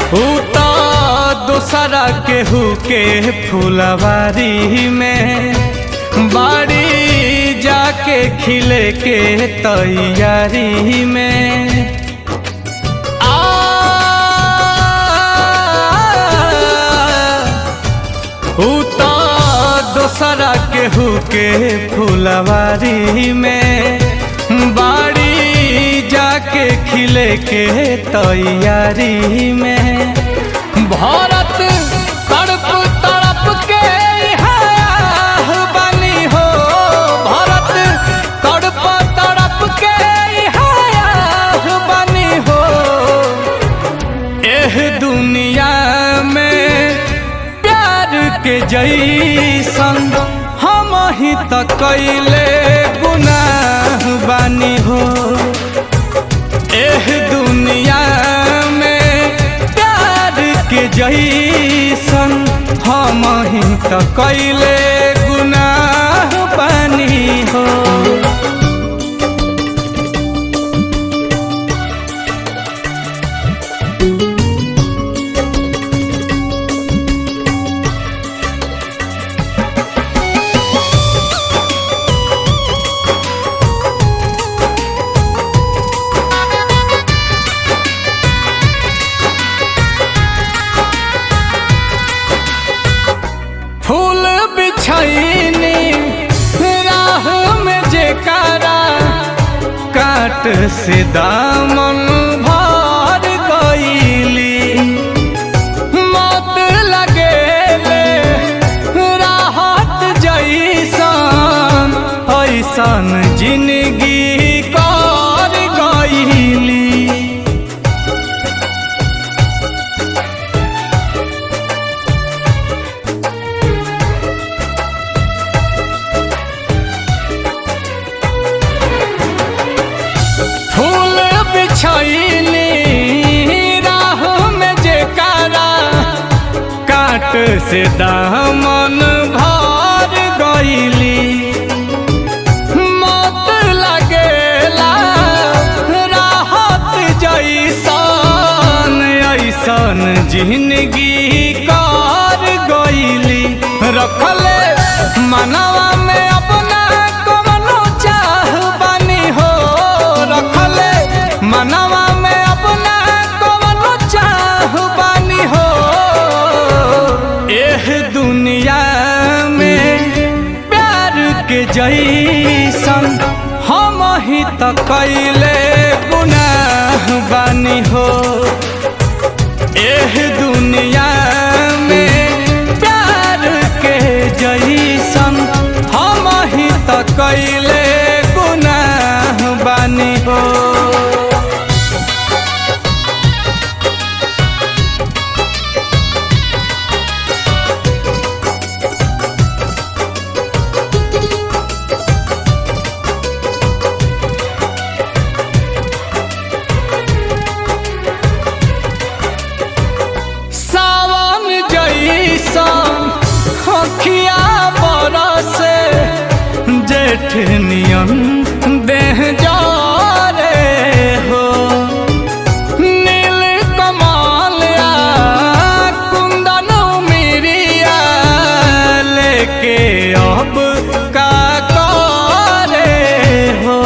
ऊ तो दूसरा केहू के फुलवारी में बाड़ी जाके खिले के तैयारी में ऊ तो दूसरा केहू के फुलवारी में बाड़ी जाके खिले के तैयारी में भारत तड़प तड़प के बनी हो भारत तड़प तड़प के बनी हो एह दुनिया में प्यार के जैसन हम ही त कैले गुनाह बानी हो एह दुनिया में प्यार के जैसन हम ही त कैले गुनाह बानी हो। फूल बिछैनी राह में जेकारा काट से दामन भर गईली मौत लगेले राहत जैसन ऐसन जिंदगी कर गईली फूल बिछैनी राह में जेकारा काट से दामन भर गईली मौत लगेला राहत जैसन ऐसन जिंदगी कर गईली रखले मनवा में अपना कवनो चाह बानी हो रखले मनवा में अपना कवनो चाह बानी हो एह दुनिया में प्यार के जैसन हम ही त कैले गुनाह बानी हो एह दुनिया में प्यार के जैसन हम ही त कैले गुनाह बानी हो। सावन जैसन अखिया बरसे जेठ नियन देह जारे हो नील कमलिया कुंदन मिरिया लेके अब का करे हो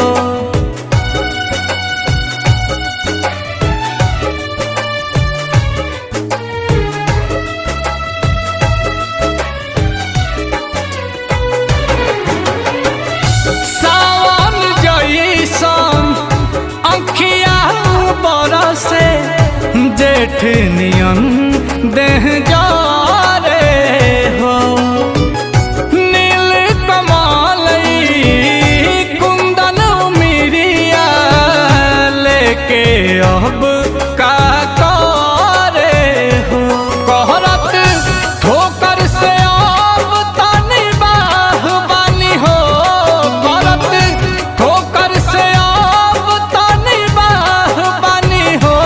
सावन जैसन अखिया बरसे जेठ नियन देह जारे हो नील कमलई कुंदन मिरिया लेके अब का करे हो कहरत ठोकर से अब तनी बाह बानी हो करत ठोकर से अब तनी बाह बानी हो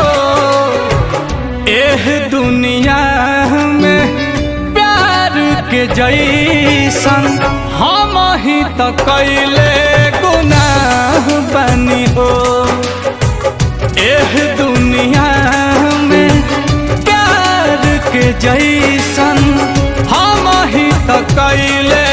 एह दुनिया में प्यार के जैसन हम ही त कैले गुनाह बानी हो एह दुनिया में प्यार के जैसन हम ही त कैले